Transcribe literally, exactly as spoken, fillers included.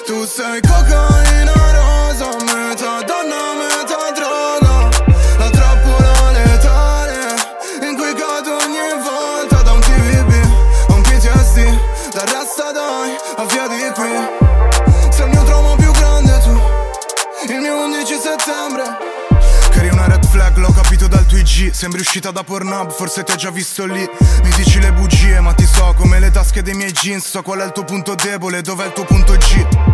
Tu sei cocaina rosa, metà donna, metà droga. La trappola letale in cui cado ogni volta. Da un T V B a un P T S D, da resta dai a via di qui. Sei il mio trauma più grande tu, il mio undici settembre. Che eri una red flag, l'ho capito dal tuo I G. Sembri uscita da Pornhub, forse ti ho già visto lì. Mi dici le bugie, ma ti so come le tasche dei miei jeans. So qual è il tuo punto debole, dov'è il tuo punto G.